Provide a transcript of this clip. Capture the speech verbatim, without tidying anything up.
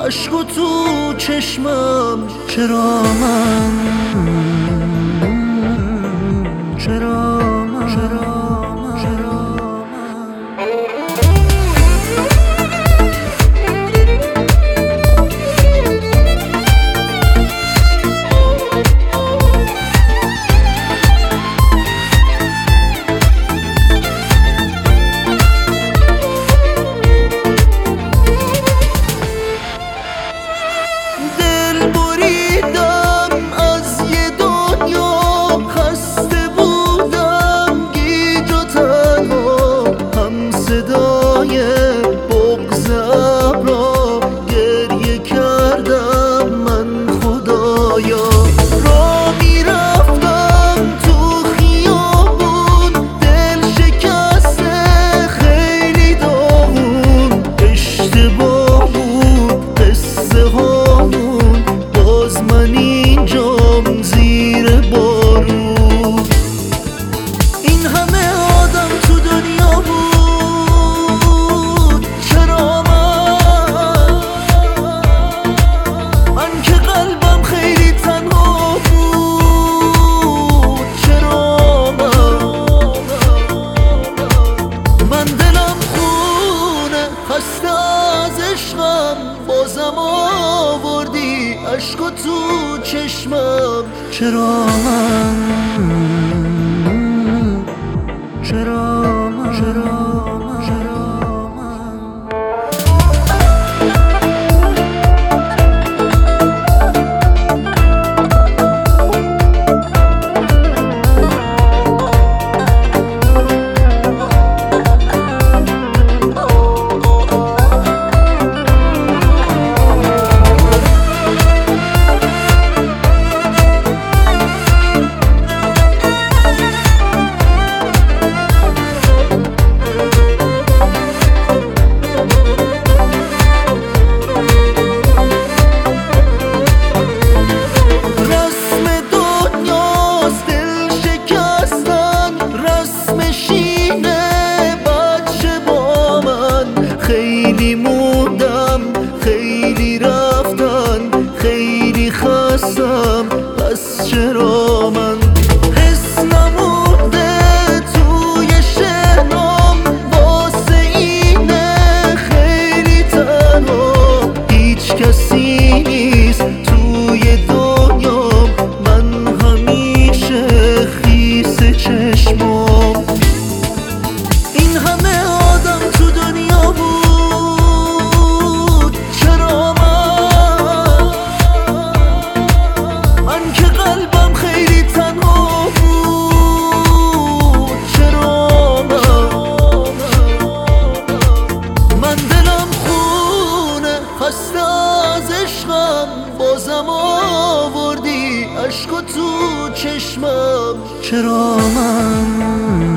عشق و تو چشمم. چرا من چرا من چرا من چرا بازم آوردی عشق و تو چشمم. چرا من چرا من چرا من چرا من خیلی موندم، خیلی رفتن، خیلی خستم، پس چرا من حس نمونده توی شهرام واسه اینه خیلی تنها، هیچ کسی نیست توی دنیام، من همیشه خیس چشمام. این همه آدم تو دنیا بود، بازم آوردی عشق و تو چشمم. چرا من